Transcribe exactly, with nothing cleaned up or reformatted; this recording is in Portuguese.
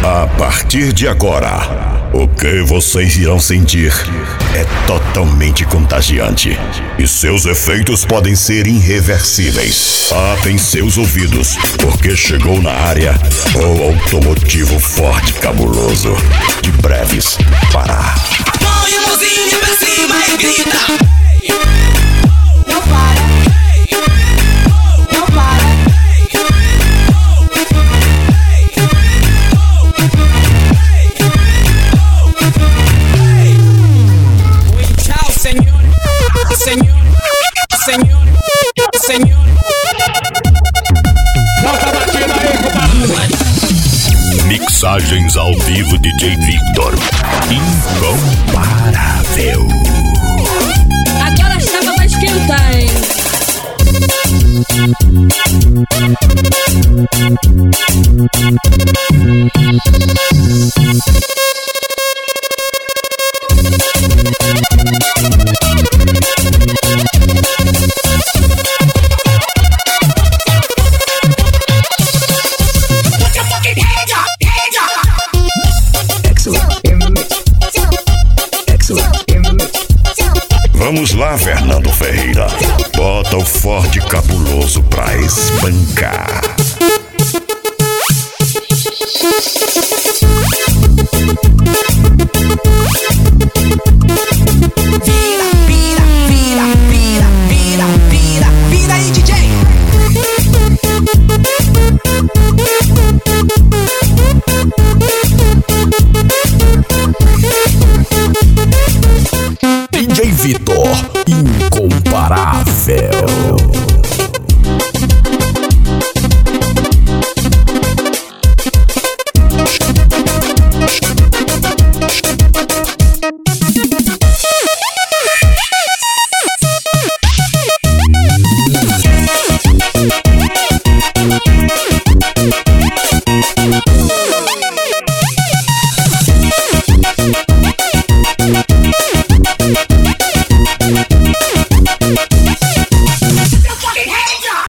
A partir de agora, o que vocês irão sentir é totalmente contagiante e seus efeitos podem ser irreversíveis. Tapem seus ouvidos, porque chegou na área o automotivo forte e cabuloso de Breves Pará. Põe a mãozinha pra cima e grita. Não para, não para. Tchau, senhor, senhor, senhor, senhor. Volta a batida aí, compadre. Mixagens ao vivo D J Victor. Incomparável. Agora a chapa vai esquentar, hein? Put your fucking hands up, hands up. Vamos lá, Fernando Ferreira. Bota o forte cabuloso pra espancar. Vira, vira, vira, vira, vira, vira, vira aí, D J. D J Victor, incomparável.